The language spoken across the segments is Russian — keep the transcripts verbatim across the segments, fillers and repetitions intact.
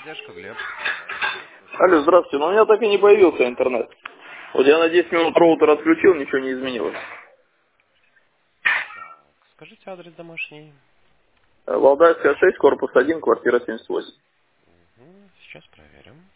Техподдержка, Глеб. Пожалуйста, вас слушаю. Алло, здравствуйте. Но у меня так и не появился интернет. Вот я на десять минут роутер отключил, ничего не изменилось. Так, скажите адрес домашний. Э, Валдайская шесть, корпус один, квартира семьдесят восемь. Мгм, сейчас проверим.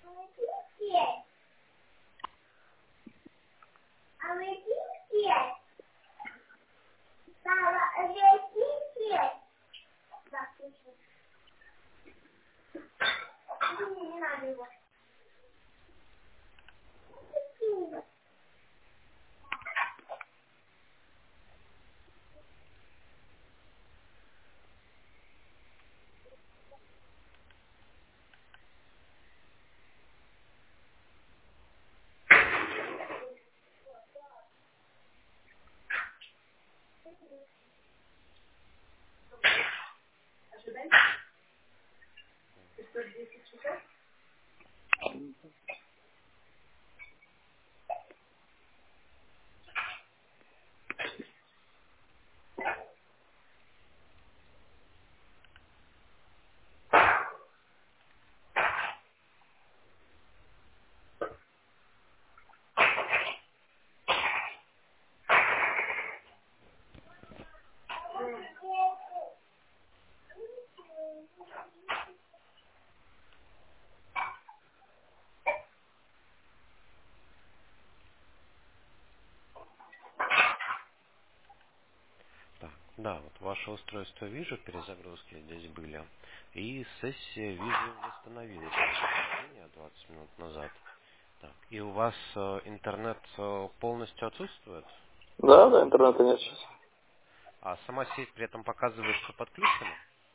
Так, да, вот ваше устройство вижу, перезагрузки здесь были. И сессия вижу восстановилась на подтверждение двадцать минут назад. Так, и у вас э, интернет э, полностью отсутствует? Да, да, интернета нет сейчас. А сама сеть при этом показывает, что подключена?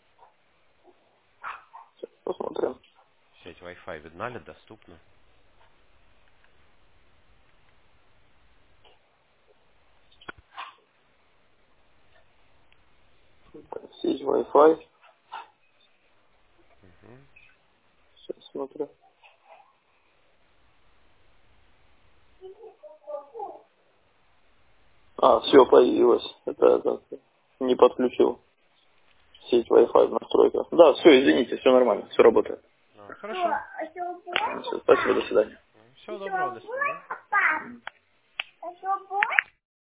Посмотрим. Сеть Wi-Fi видна ли, доступна? Так, сеть Wi-Fi. Мгм. Сейчас смотрю. А, все, появилось. Это, это не подключил сеть Wi-Fi в настройках. Да, все, извините, все нормально, все работает. А, хорошо. Всё, спасибо, до свидания. Всего доброго, до свидания.